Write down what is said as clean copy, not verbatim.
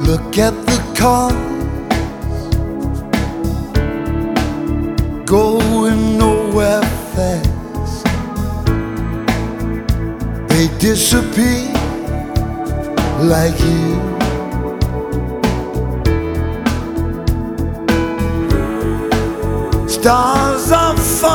Look at the cars going nowhere fast. They disappear like you. Stars are